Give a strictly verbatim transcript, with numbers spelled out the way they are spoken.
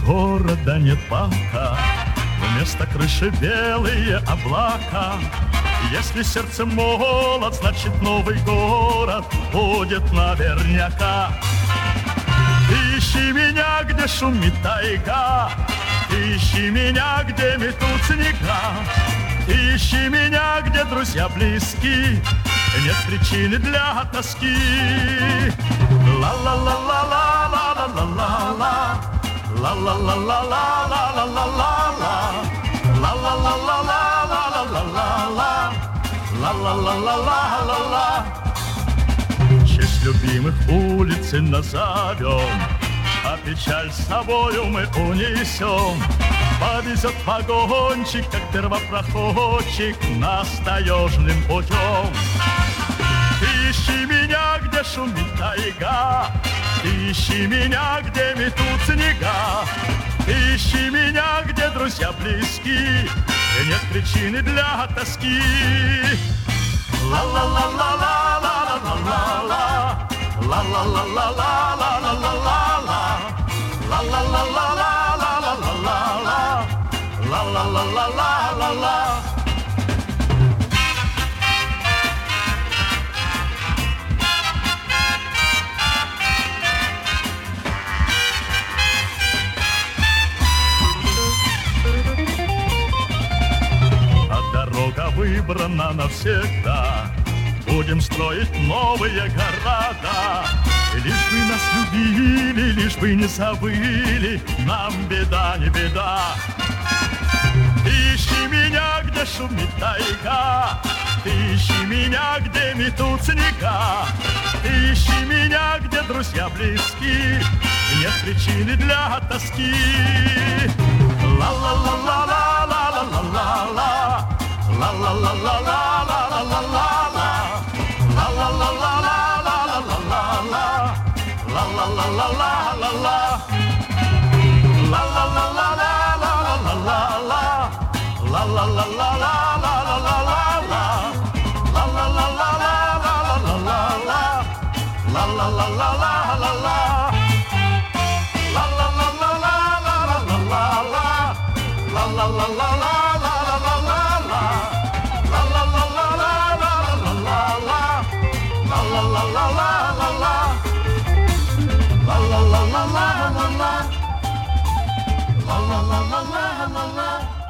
города нет пока, вместо крыши белые облака. Если сердце молод, значит новый город будет наверняка. Ты ищи меня, где шумит тайга, ты ищи меня, где метут снега, ты ищи меня, где друзья близки, нет причины для тоски. Ла-ла-ла-ла-ла-ла-ла-ла-ла, ла-ла-ла-ла-ла-ла-ла-ла-ла, ла-ла-ла-ла-ла-ла-ла-ла-ла, ла-ла-ла-ла-ла-ла-ла. Честь любимых улицы назовем, а печаль с собою мы унесем. Повезет вагончик, как первопроходчик, нас таежным путем. Ты ищи меня, где шумит тайга, ты ищи меня, где метут снега, ты ищи меня, где друзья близки, и нет причины для тоски. Ла-ла-ла-ла-ла-ла-ла-ла-ла, ла-ла-ла-ла-ла-ла-ла-ла-ла, ла-ла-ла-ла-ла-ла-ла-ла-ла, ла-ла-ла-ла-ла-ла-ла. Дорога выбрана навсегда, будем строить новые города. И лишь бы нас любили, лишь бы не забыли, нам беда не беда. Ищи меня, где шумит тайга, ты ищи меня, где метут снега, ты ищи меня, где друзья близки, нет причины для тоски. Ла-ла-ла-ла-ла-ла-ла-ла-ла, ла-ла-ла-ла-ла-ла-ла-ла-ла, ла-ла-ла-ла-ла-ла-ла-ла-ла, ла-ла-ла-ла-ла-ла-ла, ла-ла-ла-ла-ла-ла-ла-ла-ла, ла-ла-ла-ла-ла-ла-ла-ла-ла, ла-ла-ла-ла-ла-ла-ла-ла, ла-ла-ла-ла-ла-ла-ла. La la la la la la la la la la, la la la la la la la la la, la la la la la la la, la la la la la la la, la la la la la la la.